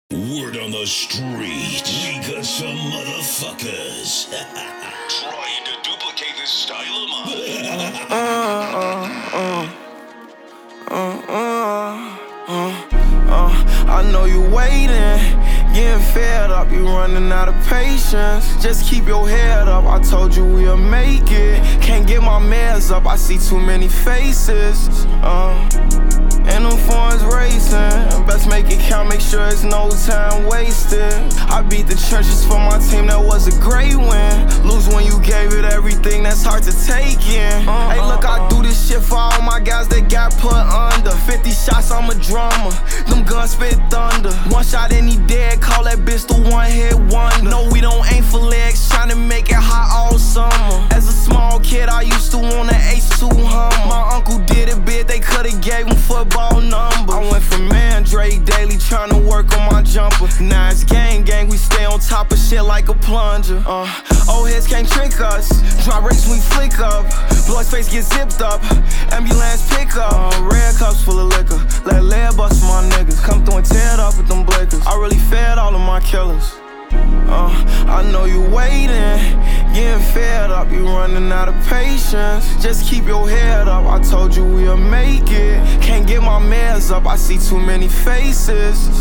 Word on the street, we got some motherfuckers trying to duplicate this style of mine. I know you waiting, getting fed up, you running out of patience. Just keep your head up, I told you we'll make it. Can't get my meds up, I see too many faces. And them phones racing, best make it count, make sure it's no time wasted. I beat the churches for my team, that was a great win. Lose when you gave it everything, that's hard to take in. Hey look, I do this shit for all my guys that got put under. 50 shots, I'm a drummer, them guns spit thunder. One shot and he dead, call that bitch the one hit wonder. No, we don't aim for legs, tryna make it hot all summer. As a small kid, I used to want an H2 Hummer. My uncle did it big, they could've gave him football numbers. I went from Mandrake daily, tryna work on my jumper. Now it's gang, we stay on top of shit like a plunger. Old heads can't trick us, drop rates we flick up. Blood face get zipped up, ambulance pick up. Red cups full of liquor, let lead bust for my niggas. Come through and tear it up with them blickers. I really fed all of my killers. I know you waiting, getting fed up, you running out of patience. Just keep your head up, I told you we'll make it. Can't get my meds up, I see too many faces.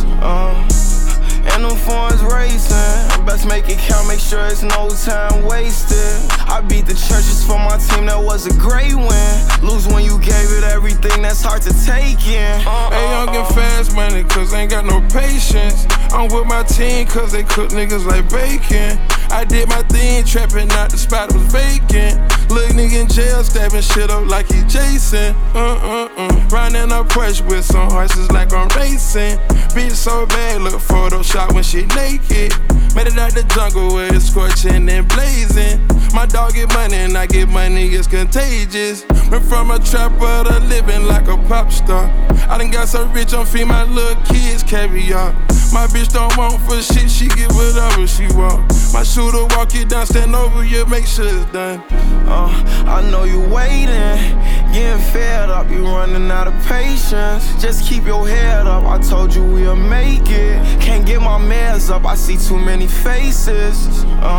And them phones racing, best make it count, make sure it's no time wasted. I beat the churches for my team, that was a great win. Lose when you gave it everything, that's hard to take in. Hey, I'm getting fast money, cause I ain't got no patience. I'm with my team, cause they cook niggas like bacon. I did my thing, trapping out the spot was vacant. Little nigga in jail, stabbing shit up like he Jason. Riding up Porsche with some horses like I'm racing. Bitch so bad, look Photoshop when she naked. Made it out the jungle where it's scorching and blazing. My dog get money and I get money, it's contagious. Went from a trapper to living like a pop star. I done got so rich, I'm feeding my little kids caviar. My bitch don't want for shit, she get whatever she want. My shooter walk you down, stand over you, make sure it's done. I know you waiting, getting fed up, you running out of patience. Just keep your head up, I told you we'll make it. Can't get my meds up, I see too many faces.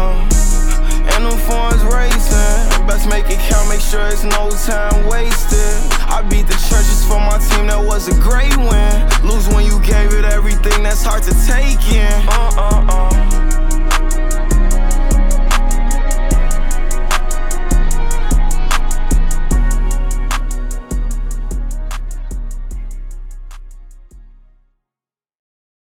And them phones racing, best make it count, make sure it's no time wasted. I beat the churches for my team, that was a great win. Lose when you gave it everything, that's hard to take in.